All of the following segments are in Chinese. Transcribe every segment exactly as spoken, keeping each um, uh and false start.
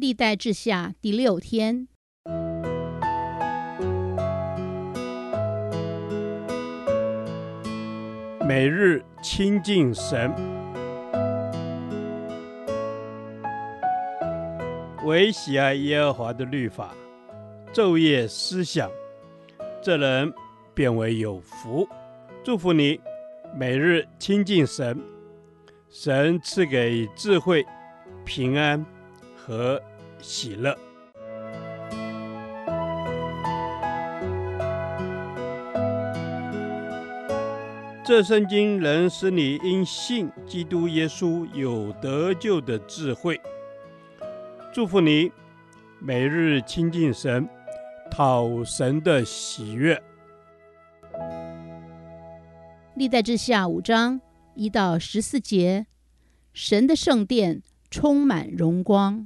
历代志下第六天， 每日亲近神，唯喜爱耶和华的律法，昼夜思想，这人便为有福。祝福你，每日亲近神，神赐给智慧、平安和喜乐。这圣经能使你因信基督耶稣有得救的智慧。祝福你，每日亲近神，讨神的喜悦。 历代志下五章一到十四节，神的圣殿充满荣光。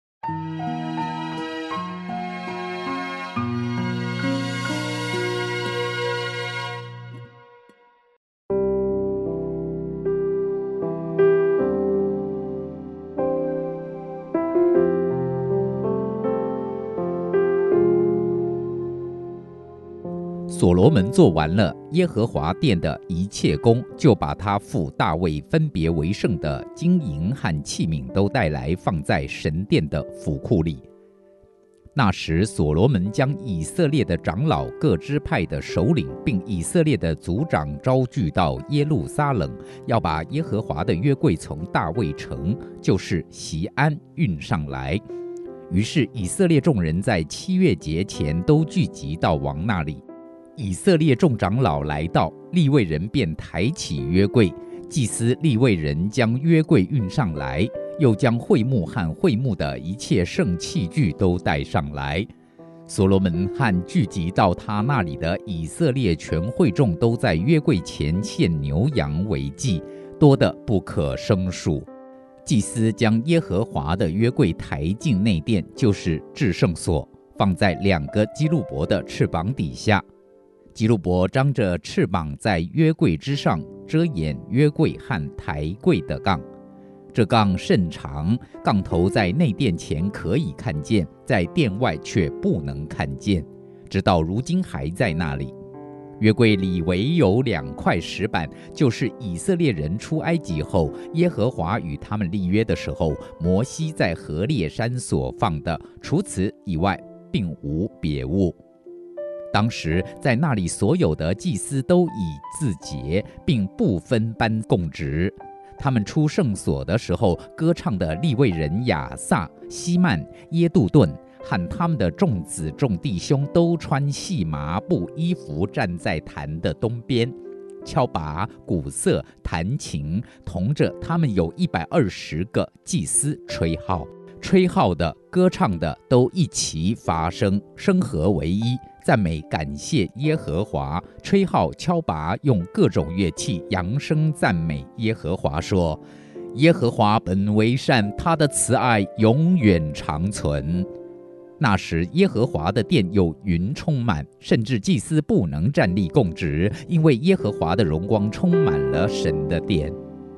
所罗门做完了耶和华殿的一切工，就把他父大卫分别为圣的金银和器皿都带来，放在神殿的府库里。那时所罗门将以色列的长老、各支派的首领，并以色列的族长招聚到耶路撒冷，要把耶和华的约柜从大卫城，就是锡安运上来。于是以色列众人在七月节前都聚集到王那里。以色列众长老来到，利未人便抬起约柜，祭司利未人将约柜运上来，又将会幕和会幕的一切圣器具都带上来。所罗门和聚集到他那里的以色列全会众都在约柜前献牛羊为祭，多得不可胜数。祭司将耶和华的约柜抬进内殿，就是至圣所，放在两个基路伯的翅膀底下。基路伯张着翅膀在约柜之上，遮掩约柜和抬柜的杠。这杠甚长，杠头在内殿前可以看见，在殿外却不能看见，直到如今还在那里。约柜里唯有两块石板，就是以色列人出埃及后，耶和华与他们立约的时候，摩西在何烈山所放的，除此以外并无别物。当时在那里所有的祭司都以自洁，并不分班供职。他们出圣所的时候，歌唱的利未人亚萨、希曼、耶杜顿和他们的众子众弟兄都穿细麻布衣服，站在坛的东边，敲拔、鼓瑟、弹琴，同着他们有一百二十个祭司吹号。吹号的、歌唱的都一齐发声，声合为一，赞美感谢耶和华，吹号敲拔，用各种乐器扬声赞美耶和华，说：耶和华本为善，他的慈爱永远长存。那时耶和华的殿有云充满，甚至祭司不能站立供职，因为耶和华的荣光充满了神的殿。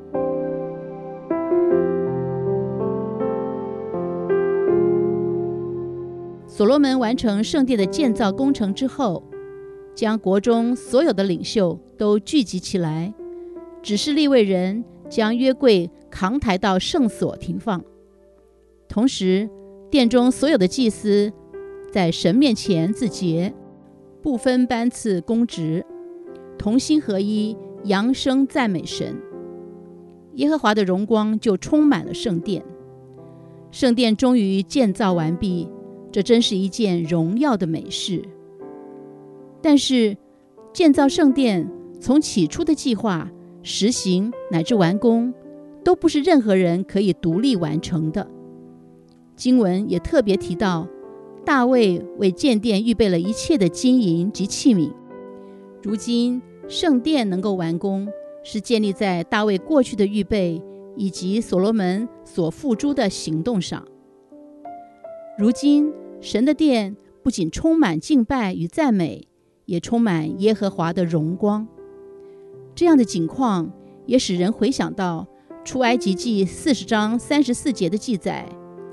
所罗门完成圣殿的建造工程之后，将国中所有的领袖都聚集起来，指示利未人将约柜扛抬到圣所停放。同时，殿中所有的祭司在神面前自洁，不分班次公职，同心合一，扬声赞美神。耶和华的荣光就充满了圣殿。圣殿终于建造完毕，这真是一件荣耀的美事。但是建造圣殿从起初的计划、实行乃至完工，都不是任何人可以独立完成的。经文也特别提到，大卫为建殿预备了一切的金银及器皿。如今圣殿能够完工，是建立在大卫过去的预备以及所罗门所付诸的行动上。如今神的殿不仅充满敬拜与赞美，也充满耶和华的荣光。这样的景况也使人回想到出埃及记四十章三十四节的记载：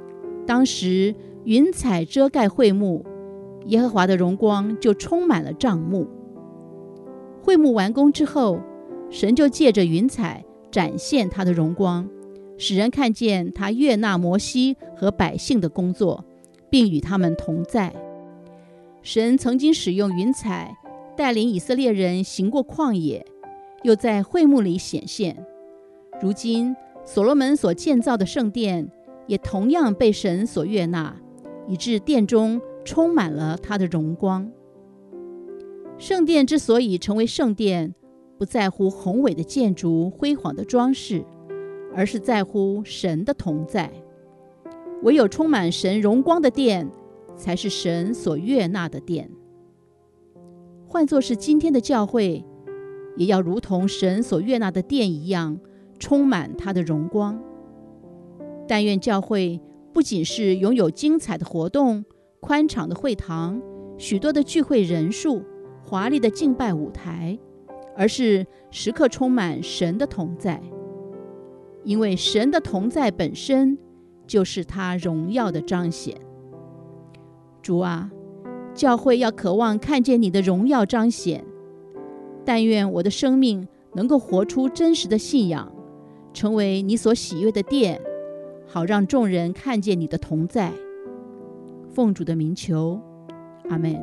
当时云彩遮盖会幕，耶和华的荣光就充满了帐幕。会幕完工之后，神就借着云彩展现他的荣光，使人看见他悦纳摩西和百姓的工作，并与他们同在。神曾经使用云彩带领以色列人行过旷野，又在会幕里显现。如今所罗门所建造的圣殿也同样被神所悦纳，以致殿中充满了他的荣光。圣殿之所以成为圣殿，不在乎宏伟的建筑、辉煌的装饰，而是在乎神的同在。唯有充满神荣光的殿，才是神所悦纳的殿。换作是今天的教会，也要如同神所悦纳的殿一样，充满他的荣光。但愿教会不仅是拥有精彩的活动、宽敞的会堂、许多的聚会人数、华丽的敬拜舞台，而是时刻充满神的同在。因为神的同在本身就是他荣耀的彰显。主啊，教会要渴望看见你的荣耀彰显。但愿我的生命能够活出真实的信仰，成为你所喜悦的殿，好让众人看见你的同在。奉主的名求，阿们。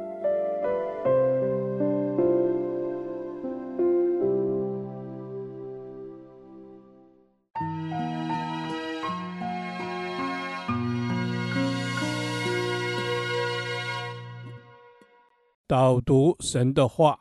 导读神的话。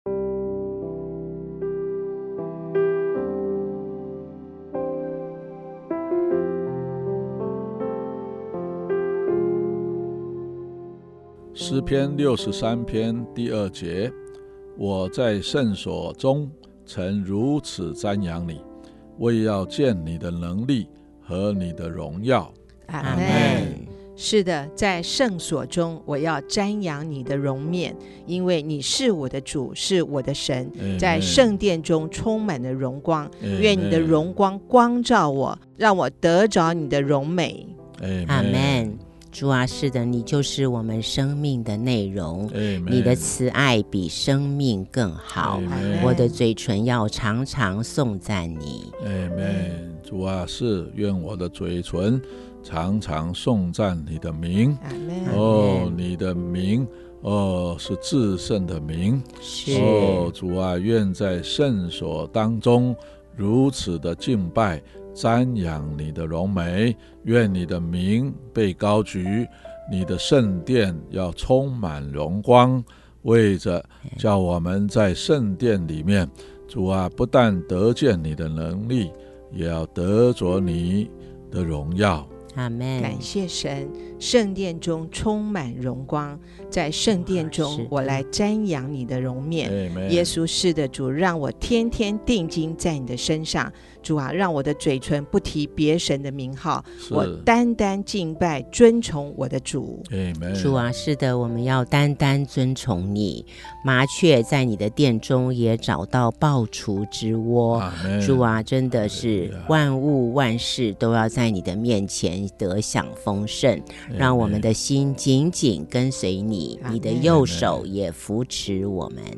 诗篇六十三篇第二节，我在圣所中曾如此瞻仰你，为要见你的能力和你的荣耀。 阿们。是的，在圣所中我要瞻仰你的容面，因为你是我的主，是我的神。在圣殿中充满了荣光，愿你的荣光光照我，让我得着你的荣美。 阿们。主啊，是的，你就是我们生命的内容，你的慈爱比生命更好。我的嘴唇要常常颂赞你。 阿们。主啊，是，愿我的嘴唇常常颂赞你的名。哦，你的名哦是至圣的名。 是哦，主啊，愿在圣所当中如此的敬拜瞻仰你的荣美，愿你的名被高举，你的圣殿要充满荣光，为着叫我们在圣殿里面，主啊，不但得见你的能力，也要得着你的荣耀。 阿们。 感谢神，圣殿中充满荣光，在圣殿中我来瞻仰你的容面。耶稣，是的，主，让我天天定睛在你的身上。主啊，让我的嘴唇不提别神的名号，我单单敬拜尊崇我的主。 主啊，是的，我们要单单尊崇你。麻雀在你的殿中也找到抱雏之窝。主啊，真的是万物万事都要在你的面前得享丰盛，让我们的心紧紧跟随你，你的右手也扶持我们。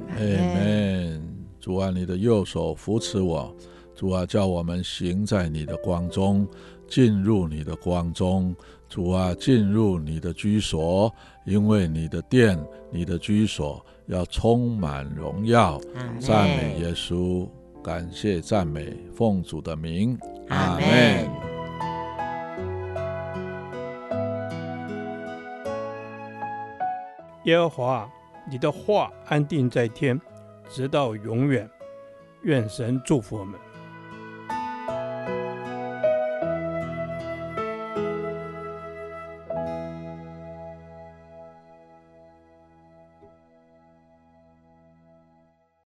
Amen。主啊，你的右手扶持我。主啊，叫我们行在你的光中，进入你的光中。主啊，进入你的居所，因为你的殿，你的居所要充满荣耀。赞美耶稣，感谢赞美，奉主的名，阿们。 耶和华，你的话安定在天，直到永远。愿神祝福我们。